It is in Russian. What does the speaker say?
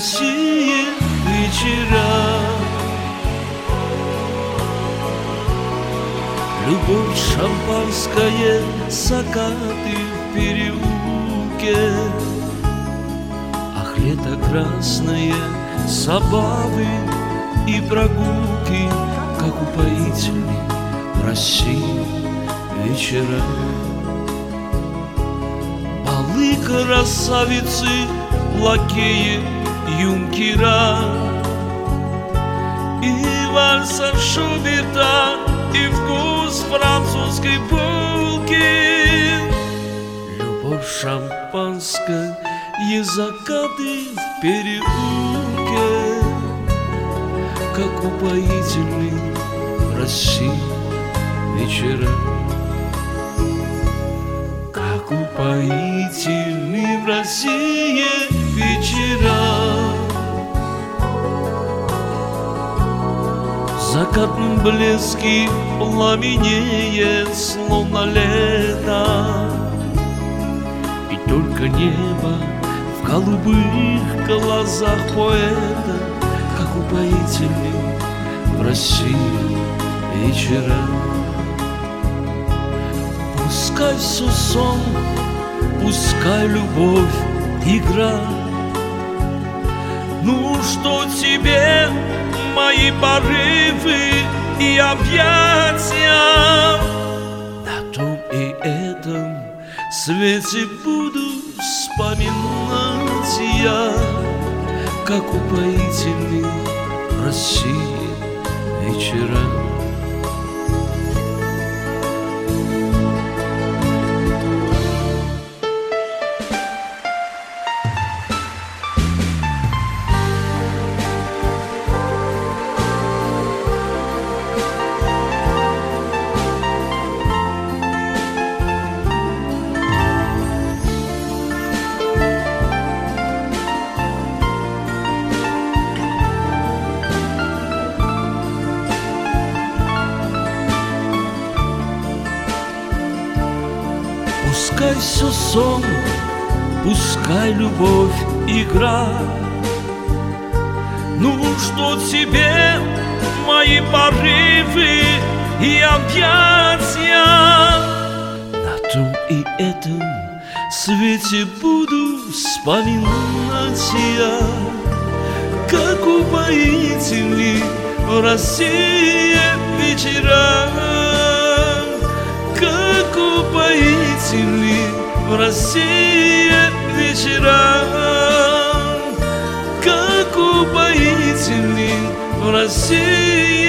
России вечера. Любовь, шампанское, закаты в переулке. Ах, лето красное, забавы и прогулки, как упоительны в России вечера. Балы, красавицы, лакеи, юнкера, и вальса Шуберта, и вкус французской булки. Любовь, шампанское, закаты в переулке, как упоительны в России вечера. Как упоительны в России вечера. В закатном блеске пламенеет, словно лето, и только небо в голубых глазах поэта, как упоительны в России вечера. Пускай все сон, пускай любовь, игра. Ну что тебе мои порывы и объятия? На том и этом свете буду вспоминать я, как упоительны в России вечера. Пускай все сон, пускай любовь, игра. Ну что тебе мои порывы и объятия? На том и этом свете буду вспоминать я, как упоительны в России вечера. Как упоительны в России вечера. Как упоительны в России